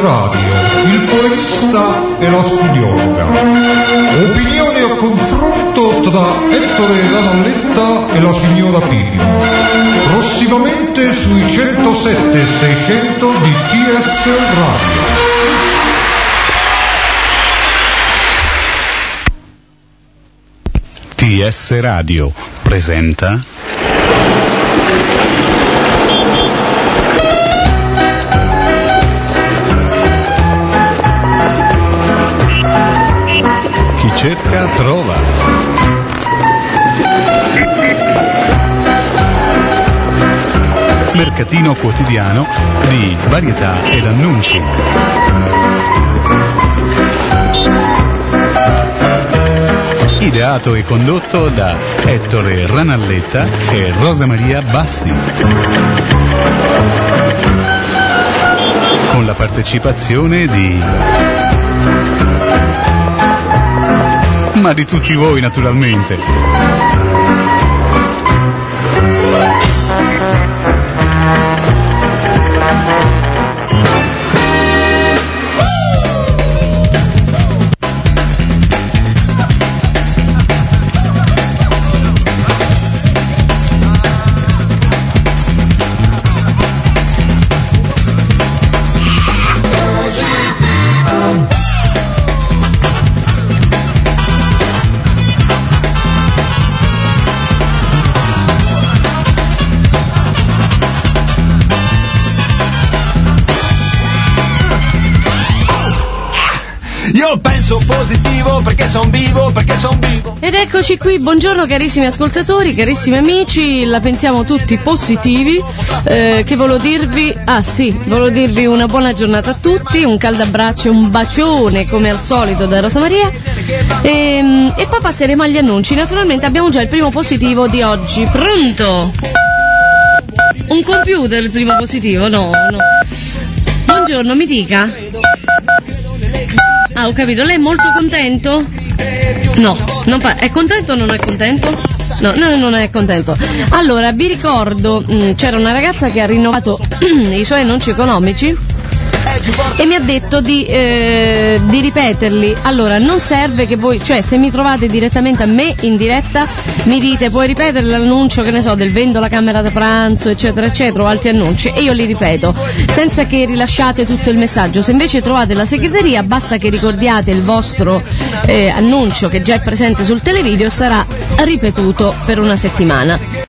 Radio, il poemista e la studiologa. Opinione a confronto tra Ettore Ranalletta e la signora Pipino. Prossimamente sui 107 e 600 di TS Radio. TS Radio presenta Chi cerca trova. Mercatino quotidiano di varietà ed annunci. Ideato e condotto da Ettore Ranalletta e Rosa Maria Bassi, con la partecipazione di tutti voi naturalmente. Positivo perché son vivo. Ed eccoci qui, buongiorno carissimi ascoltatori, carissimi amici, la pensiamo tutti positivi, che volevo dirvi una buona giornata a tutti, un caldo abbraccio, un bacione come al solito da Rosa Maria e poi passeremo agli annunci. Naturalmente abbiamo già il primo positivo di oggi, pronto? Un computer il primo positivo? No. Buongiorno, mi dica. Ah, ho capito, lei è molto contento? No, è contento o non è contento? No, non è contento. Allora, vi ricordo, c'era una ragazza che ha rinnovato i suoi annunci economici e mi ha detto di ripeterli. Allora, non serve che voi, cioè se mi trovate direttamente a me in diretta, mi dite puoi ripetere l'annuncio, che ne so, del vendo la camera da pranzo eccetera eccetera o altri annunci, e io li ripeto senza che rilasciate tutto il messaggio. Se invece trovate la segreteria, basta che ricordiate il vostro annuncio che già è presente sul televideo, sarà ripetuto per una settimana.